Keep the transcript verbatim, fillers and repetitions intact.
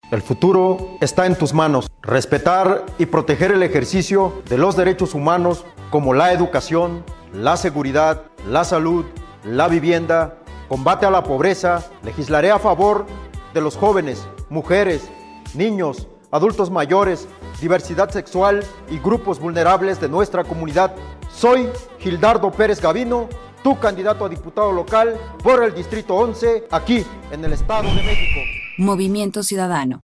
El futuro está en tus manos. Respetar y proteger el ejercicio de los derechos humanos como la educación, la seguridad, la salud, la vivienda, combate a la pobreza. Legislaré a favor de los jóvenes, mujeres, niños, adultos mayores, diversidad sexual y grupos vulnerables de nuestra comunidad. Soy Gildardo Pérez Gavino, tu candidato a diputado local por el Distrito once, aquí en el Estado de México. Movimiento Ciudadano.